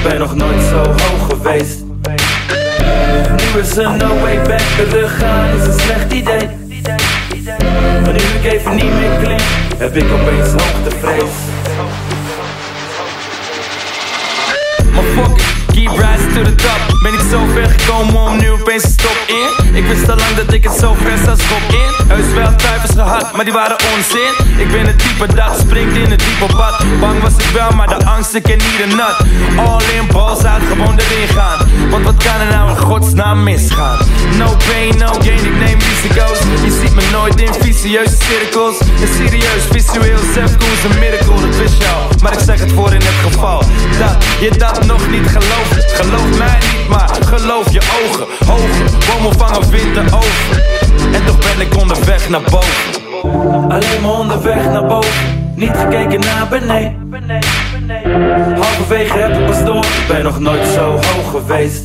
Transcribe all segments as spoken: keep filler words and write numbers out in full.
ben nog nooit zo hoog geweest. Nu is er no way back, teruggaan is een slecht idee. Maar nu ik even niet meer klink, heb ik opeens hoogtevrees. Maar fuck it, keep rising to the top. Ben ik zo ver gekomen om nu opeens te stop in. Ik wist al lang dat ik het zo ver zou schop in. Heus wel twijfels gehad, maar die waren onzin. Ik ben het type dat springt in het diepe bad. Bang was ik wel, maar de angst ik ken niet een nat. All in, balls uit, gewoon erin gaan. Want wat kan er nou in godsnaam misgaan? No pain, no gain, ik neem risico's. Je ziet me nooit in vicieuze cirkels. En serieus, visueel, self-cool is een miracle, dat wist je al. Maar ik zeg het voor in het geval dat je dat nog niet gelooft. Geloof mij niet, maar geloof je ogen. Hoger, bomen vangen wind over. En toch ben ik onderweg naar boven. Alleen maar onderweg naar boven. Niet gekeken naar beneden. Halverwege heb ik pas door, ik ben nog nooit zo hoog geweest.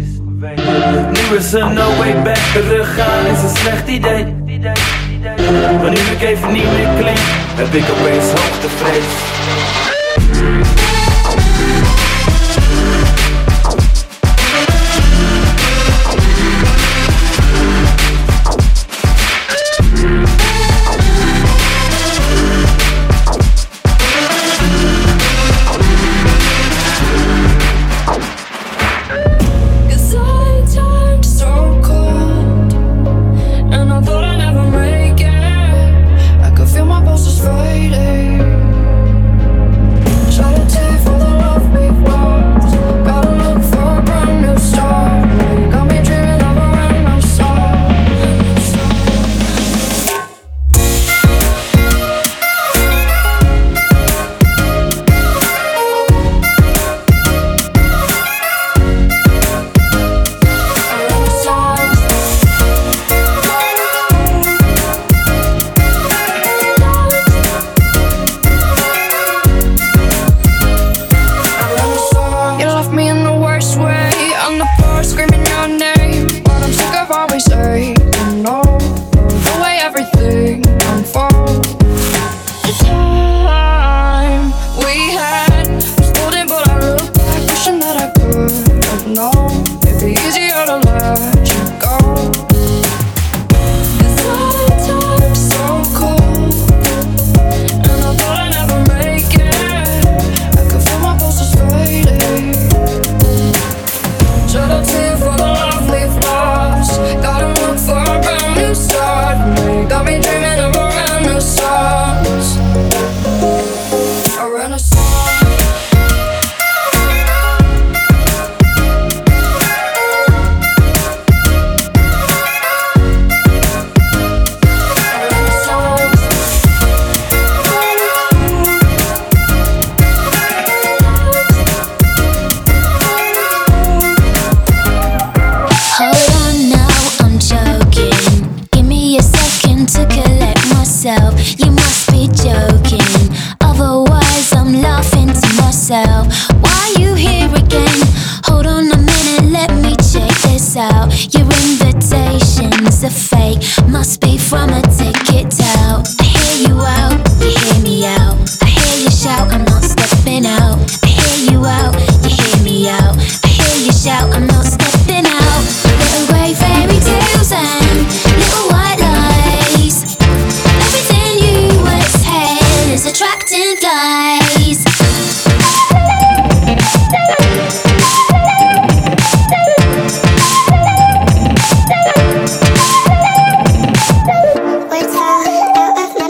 Nu is er no way back, teruggaan is een slecht idee. Maar nu ik even niet meer klink, heb ik opeens hoogtevrees. Wait till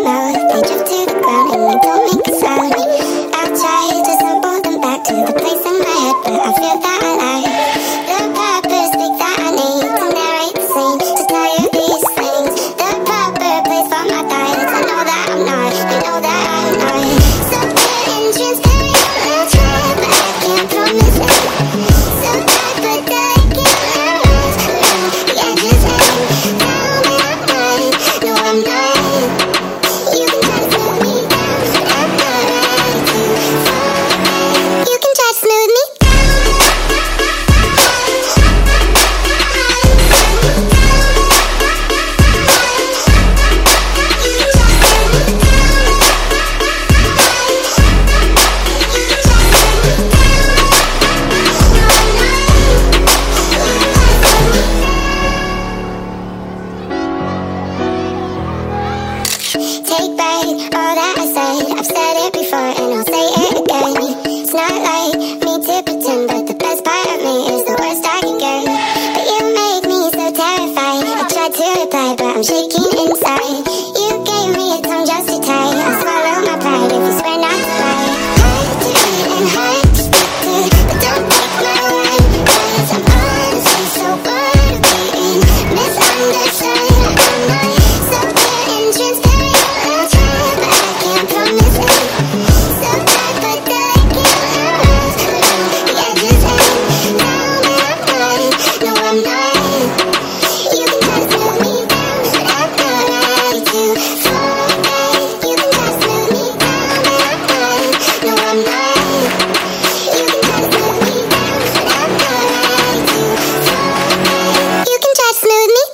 I'm shaking inside. You gave me a tongue just to tie. I swallow my pride if you swear not to lie. Hard to eat and hard to speak to, but don't take my word, 'cause I'm honestly so bored of being misunderstood. I'm not so clear and transparent. I'll try, but I can't promise it. So tight, but delicate. The edges end. Now that I'm mine, no, I'm not. You can try to smooth me down, but I'm not ready to fall. You can try to smooth me down, but I'm not. No, I'm not. You can try to smooth me down, but I'm not ready to fall. You can try to smooth me.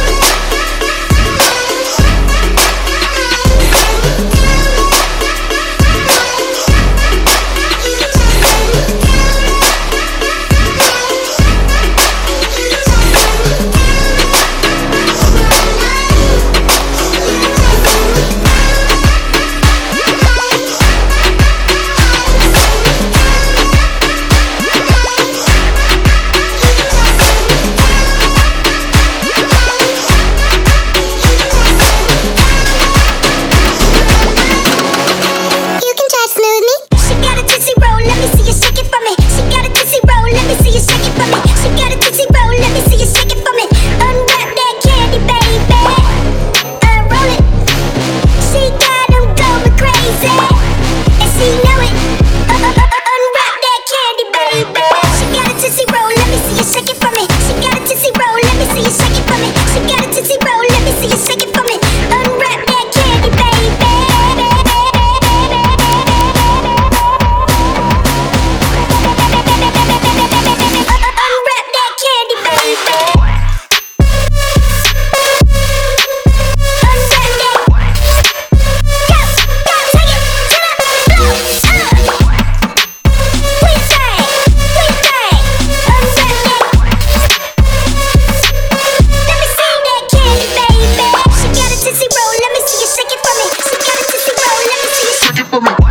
You can try to smooth me. She got a tootsie roll, let me see you shake it for me. She got a tootsie roll, let me see you shake it for me. She got a tootsie roll, let me see you shake it for me. Unwrap that candy, baby. Unroll it. She got 'em going crazy, and she know it. Uh, uh, uh, uh, unwrap that candy, baby. She got a tootsie roll, let me see you shake it for me. She got a tootsie roll, let me see you shake it for me. She got a tootsie roll, let me see you shake it for me. Unwrap that candy, baby. Unwrap that candy, baby. Unwrap that. Go, go, take it to the floor. Uh. What you say? What you say? Unwrap that. Let me see that candy, baby. She got a tootsie roll, let me see you shake it for me. She got a tootsie roll, let me see you shake it for me.